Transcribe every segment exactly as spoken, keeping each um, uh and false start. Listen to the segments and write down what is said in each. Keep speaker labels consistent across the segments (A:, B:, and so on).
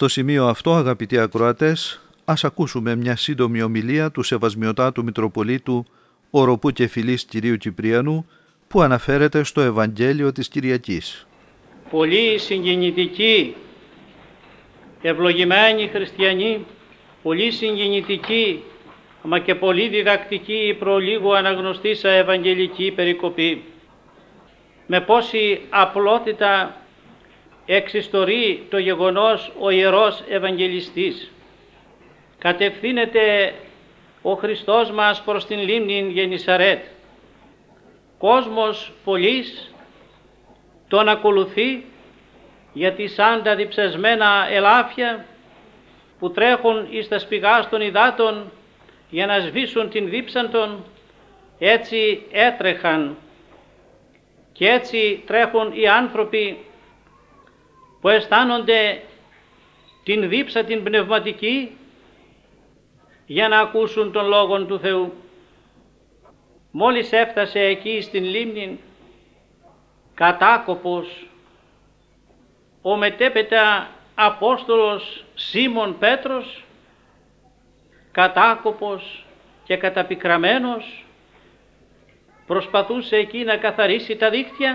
A: Στο σημείο αυτό, αγαπητοί ακροατές, ας ακούσουμε μια σύντομη ομιλία του Σεβασμιωτάτου Μητροπολίτου Οροπού και Φιλής Κυρίου Κυπριανού, που αναφέρεται στο Ευαγγέλιο της Κυριακής.
B: Πολύ συγκινητική, ευλογημένοι χριστιανοί, πολύ συγκινητική, αλλά και πολύ διδακτική η προλίγου αναγνωστήσα ευαγγελική περικοπή. Με πόση απλότητα εξιστορεί το γεγονός ο Ιερός Ευαγγελιστής. Κατευθύνεται ο Χριστός μας προς την λίμνη Γενισαρέτ. Κόσμος πολλής τον ακολουθεί, γιατί σαν τα διψασμένα ελάφια που τρέχουν εις τα σπηγάς των υδάτων για να σβήσουν την δίψαν των, έτσι έτρεχαν και έτσι τρέχουν οι άνθρωποι που αισθάνονται την δίψα την πνευματική για να ακούσουν τον Λόγον του Θεού. Μόλις έφτασε εκεί στην λίμνη, κατάκοπος, ο μετέπειτα Απόστολος Σίμων Πέτρος, κατάκοπος και καταπικραμένος, προσπαθούσε εκεί να καθαρίσει τα δίκτυα,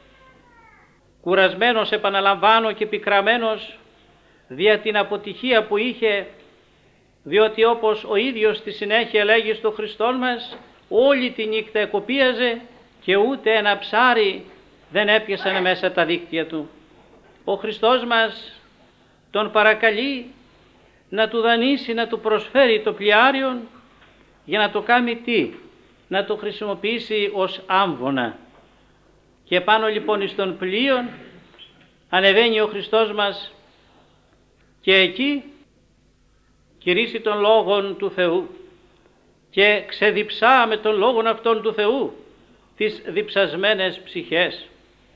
B: κουρασμένος επαναλαμβάνω και πικραμένος δια την αποτυχία που είχε, διότι όπως ο ίδιος στη συνέχεια λέγει στο Χριστόν μας, όλη τη νύχτα εκοπίαζε και ούτε ένα ψάρι δεν έπιασαν μέσα τα δίκτυα του. Ο Χριστός μας τον παρακαλεί να του δανείσει, να του προσφέρει το πλοιάριον για να το κάνει τι, να το χρησιμοποιήσει ως άμβονα. Και πάνω λοιπόν στον πλοίον ανεβαίνει ο Χριστός μας και εκεί κηρύσσει τον Λόγον του Θεού και ξεδιψά με τον Λόγον αυτόν του Θεού τις διψασμένες ψυχές.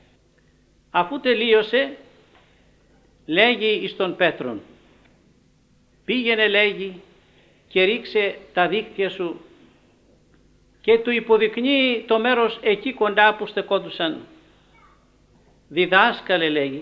B: Αφού τελείωσε, λέγει εις τον Πέτρον, πήγαινε λέγει και ρίξε τα δίκτυα σου, και του υποδεικνύει το μέρος εκεί κοντά που στεκόντουσαν. Διδάσκαλε λέγει,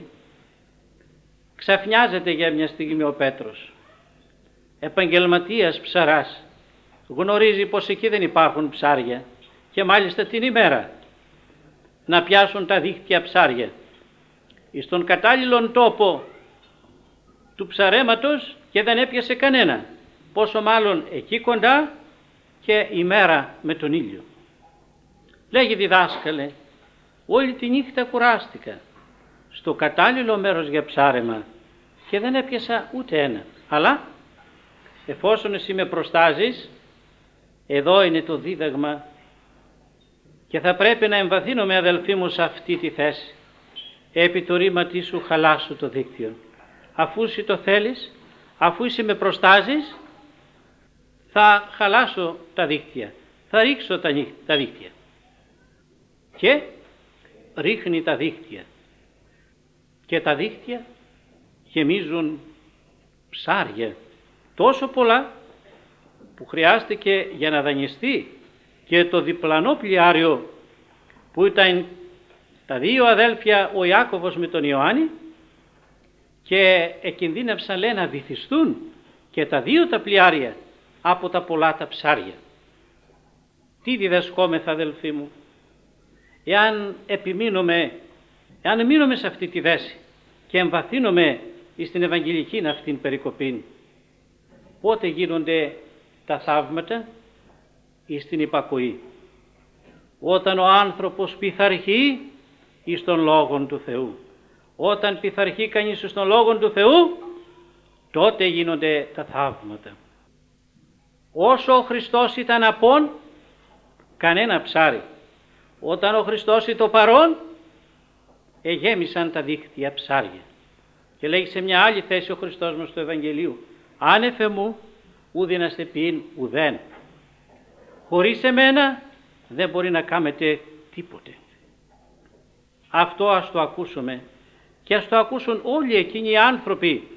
B: ξαφνιάζεται για μια στιγμή ο Πέτρος, επαγγελματίας ψαράς, γνωρίζει πως εκεί δεν υπάρχουν ψάρια και μάλιστα την ημέρα να πιάσουν τα δίκτυα ψάρια. Εις τον κατάλληλον τόπο του ψαρέματος και δεν έπιασε κανένα, πόσο μάλλον εκεί κοντά και ημέρα με τον ήλιο. Λέγει, διδάσκαλε, όλη τη νύχτα κουράστηκα στο κατάλληλο μέρος για ψάρεμα και δεν έπιασα ούτε ένα. Αλλά εφόσον εσύ με προστάζεις, εδώ είναι το δίδαγμα και θα πρέπει να εμβαθύνομαι, αδελφοί μου, σε αυτή τη θέση. Επί το ρήματί σου χαλάσου το δίκτυο. Αφού εσύ το θέλεις, αφού εσύ με προστάζεις, θα χαλάσω τα δίκτυα, θα ρίξω τα, τα δίκτυα. Και ρίχνει τα δίκτυα. Και τα δίκτυα γεμίζουν ψάρια, τόσο πολλά που χρειάστηκε για να δανειστεί και το διπλανό πλοιάριο που ήταν τα δύο αδέλφια, ο Ιάκωβος με τον Ιωάννη, και εκινδύνευσαν, λέει, να βυθιστούν και τα δύο τα πλοιάρια από τα πολλά τα ψάρια. Τι διδασκόμεθα, αδελφοί μου, εάν επιμείνουμε, εάν μείνουμε σε αυτή τη θέση και εμβαθύνουμε στην Ευαγγελική αυτήν περικοπή, πότε γίνονται τα θαύματα? Εις την υπακοή. Όταν ο άνθρωπος πειθαρχεί εις τον Λόγον του Θεού. Όταν πειθαρχεί κανείς εις τον Λόγον του Θεού, τότε γίνονται τα θαύματα. Όσο ο Χριστός ήταν απόν, κανένα ψάρι. Όταν ο Χριστός ήταν παρόν, εγέμισαν τα δίκτυα ψάρια. Και λέει σε μια άλλη θέση ο Χριστός μας του Ευαγγελίου, άνευε μου ούδιναστε ποιήν ουδέν. Χωρίς εμένα δεν μπορεί να κάνετε τίποτε. Αυτό ας το ακούσουμε και ας το ακούσουν όλοι εκείνοι οι άνθρωποι,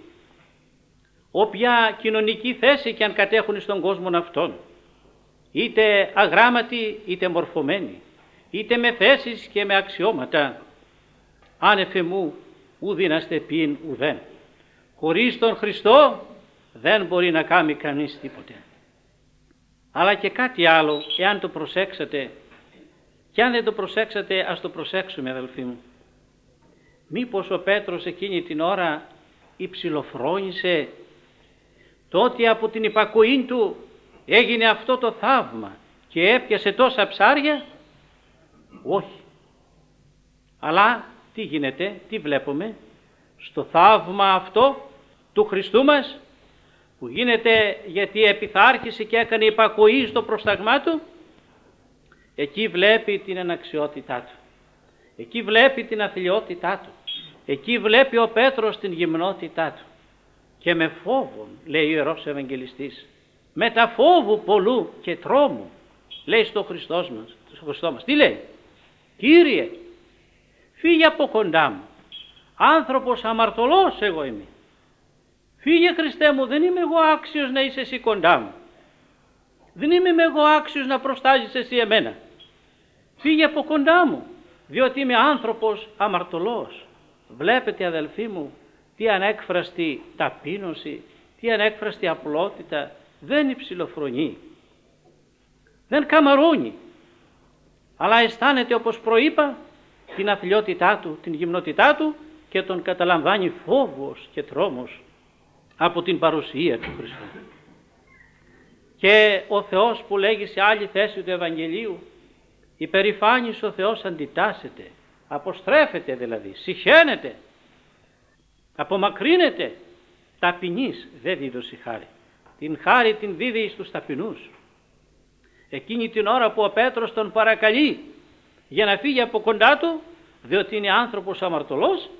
B: όποια κοινωνική θέση και αν κατέχουν στον κόσμο αυτόν, είτε αγράμματοι είτε μορφωμένοι, είτε με θέσεις και με αξιώματα, άνευε μου ουδίναστε ποιήν ουδέν. Χωρίς τον Χριστό δεν μπορεί να κάνει κανείς τίποτε. Αλλά και κάτι άλλο, εάν το προσέξατε, και αν δεν το προσέξατε, ας το προσέξουμε, αδελφοί μου. Μήπως ο Πέτρος εκείνη την ώρα υψηλοφρόνησε το ότι από την υπακοή του έγινε αυτό το θαύμα και έπιασε τόσα ψάρια? Όχι. Αλλά τι γίνεται, τι βλέπουμε στο θαύμα αυτό του Χριστού μας, που γίνεται γιατί επιθάρχησε και έκανε υπακοή στο πρόσταγμά του? Εκεί βλέπει την αναξιότητά του, εκεί βλέπει την αθλιότητά του, εκεί βλέπει ο Πέτρος την γυμνότητά του. Και με φόβον, λέει ο Ιερός Ευαγγελιστής, με τα φόβου πολλού και τρόμου, λέει στο Χριστός μας, στο Χριστό μας. Τι λέει? Κύριε, φύγε από κοντά μου, άνθρωπος αμαρτωλός εγώ είμαι. Φύγε, Χριστέ μου, δεν είμαι εγώ άξιος να είσαι εσύ κοντά μου. Δεν είμαι εγώ άξιος να προστάζεις εσύ εμένα. Φύγε από κοντά μου, διότι είμαι άνθρωπος αμαρτωλός. Βλέπετε, αδελφοί μου, τι ανέκφραστη ταπείνωση, τι ανέκφραστη απλότητα. Δεν υψηλοφρονεί, δεν καμαρώνει, αλλά αισθάνεται, όπως προείπα, την αθλιότητά του, την γυμνότητά του, και τον καταλαμβάνει φόβος και τρόμος από την παρουσία του Χριστού. Και ο Θεός, που λέγει σε άλλη θέση του Ευαγγελίου, υπερηφάνης ο Θεός αντιτάσσεται, αποστρέφεται δηλαδή, συχαίνεται, απομακρύνεται, ταπεινής δεν δίδωσε χάρη. Την χάρη την δίδει στους ταπεινούς. Εκείνη την ώρα που ο Πέτρος τον παρακαλεί για να φύγει από κοντά του, διότι είναι άνθρωπος αμαρτωλός,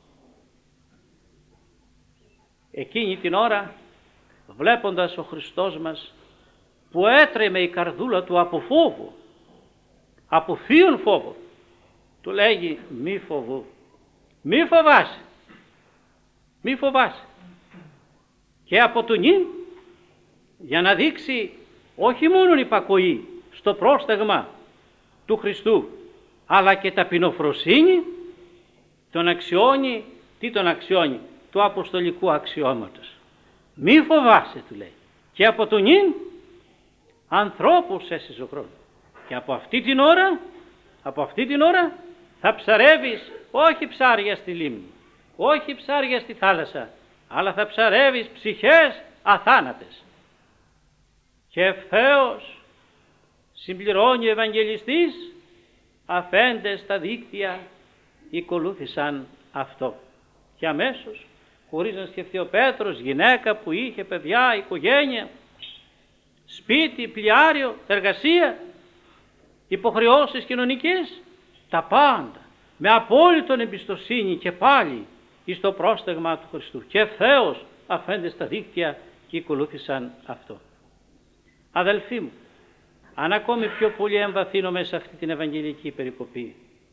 B: εκείνη την ώρα, βλέποντας ο Χριστός μας που έτρεμε η καρδούλα του από φόβο, από θείον φόβο, του λέγει μη φοβού, μη φοβάσαι, μη φοβάσαι. Και από του νυν, για να δείξει όχι μόνο υπακοή στο πρόσταγμα του Χριστού, αλλά και ταπεινοφροσύνη, τον αξιώνει, τι τον αξιώνει, του αποστολικού αξιώματος. Μη φοβάσαι, του λέει, και από του νυν ανθρώπους έσυζε ο χρόνος. Και από αυτή την ώρα, από αυτή την ώρα θα ψαρεύεις όχι ψάρια στη λίμνη, όχι ψάρια στη θάλασσα, αλλά θα ψαρεύεις ψυχές αθάνατες. Και ευθέως συμπληρώνει ο Ευαγγελιστής, αφέντες στα δίκτυα ακολούθησαν αυτό. Και αμέσως, χωρίς να σκεφτεί ο Πέτρος, γυναίκα που είχε παιδιά, οικογένεια, σπίτι, πλοιάριο, εργασία, υποχρεώσεις κοινωνικές, τα πάντα, με απόλυτον εμπιστοσύνη και πάλι εις το πρόσταγμα του Χριστού. Και ευθέως αφέντες στα δίκτυα και ακολούθησαν αυτό. Αδελφοί μου, αν ακόμη πιο πολύ εμβαθύνομαι σε αυτή την Ευαγγελική περικοπή,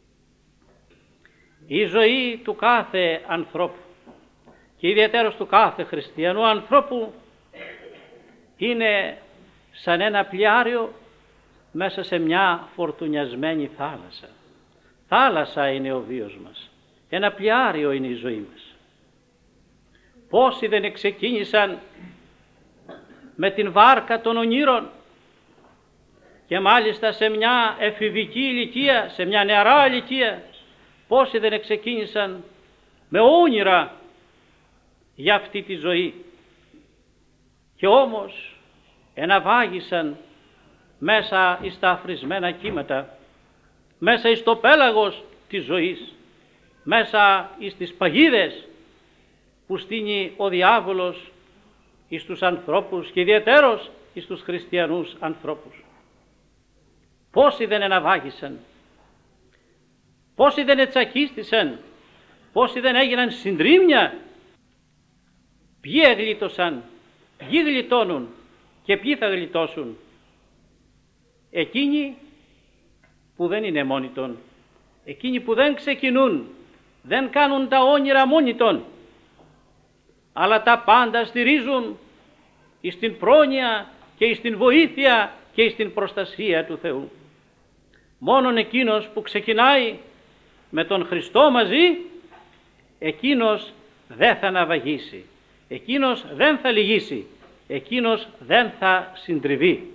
B: η ζωή του κάθε ανθρώπου και ιδιαίτερα του κάθε χριστιανού ανθρώπου είναι σαν ένα πλοιάριο μέσα σε μια φορτουνιασμένη θάλασσα. Θάλασσα είναι ο βίος μας, ένα πλοιάριο είναι η ζωή μας. Πόσοι δεν ξεκίνησαν με την βάρκα των ονείρων και μάλιστα σε μια εφηβική ηλικία, σε μια νεαρά ηλικία, πόσοι δεν ξεκίνησαν με όνειρα για αυτή τη ζωή και όμως εναβάγησαν μέσα εις τα αφρισμένα κύματα, μέσα εις το πέλαγος της ζωής, μέσα εις τις παγίδες που στείνει ο διάβολος εις τους ανθρώπους και ιδιαιτέρως εις τους χριστιανούς ανθρώπους. Πόσοι δεν εναβάγησαν, πόσοι δεν ετσακίστησαν, πόσοι δεν έγιναν συντρίμμια, ποιοι εγλίτωσαν, ποιοι γλιτώνουν και ποιοι θα γλιτώσουν? Εκείνοι που δεν είναι μόνοι των, εκείνοι που δεν ξεκινούν, δεν κάνουν τα όνειρα μόνοι των, αλλά τα πάντα στηρίζουν εις την πρόνοια και εις την βοήθεια και εις την προστασία του Θεού. Μόνον εκείνος που ξεκινάει με τον Χριστό μαζί, εκείνος δεν θα ναυαγήσει, Εκείνος δεν θα λυγίσει, εκείνος δεν θα συντριβεί.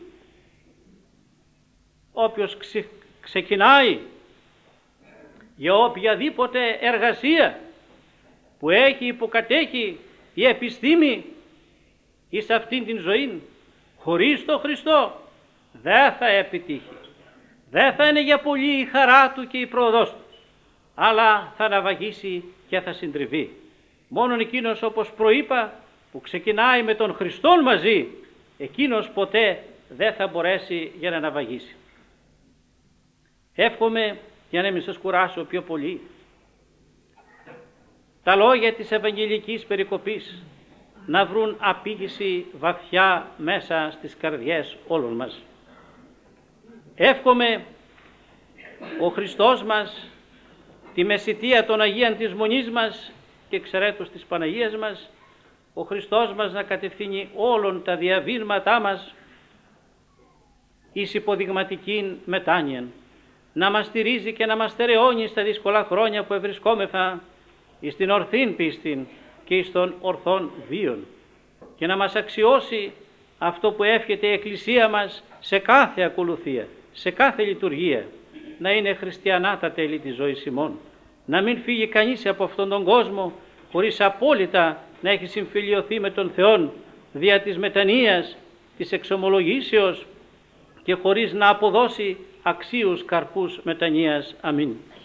B: Όποιος ξε, ξεκινάει για οποιαδήποτε εργασία που έχει υποκατέχει η επιστήμη εις αυτήν την ζωή, χωρίς το Χριστό δεν θα επιτύχει. Δεν θα είναι για πολύ η χαρά του και η πρόοδος του, αλλά θα ναυαγήσει και θα συντριβεί. Μόνον εκείνος, όπως προείπα, που ξεκινάει με τον Χριστόν μαζί, εκείνος ποτέ δεν θα μπορέσει για να ναυαγήσει. Εύχομαι, για να μην σας κουράσω πιο πολύ, τα λόγια της Ευαγγελικής περικοπής να βρουν απήγηση βαθιά μέσα στις καρδιές όλων μας. Εύχομαι ο Χριστός μας τη μεσιτεία των Αγίων της Μονής μας και εξαιρέτως της Παναγίας μας, ο Χριστός μας να κατευθύνει όλων τα διαβήματά μας εις υποδειγματικήν μετάνοιαν, να μας στηρίζει και να μας στερεώνει στα δύσκολα χρόνια που ευρισκόμεθα εις την ορθήν πίστην και εις των ορθών βίων, και να μας αξιώσει αυτό που εύχεται η Εκκλησία μας σε κάθε ακολουθία, σε κάθε λειτουργία, να είναι χριστιανά τα τέλη της ζωής ημών, να μην φύγει κανείς από αυτόν τον κόσμο χωρίς απόλυτα να έχει συμφιλιωθεί με τον Θεόν δια της μετανοίας, της εξομολογήσεως και χωρίς να αποδώσει αξίους καρπούς μετανοίας. Αμήν.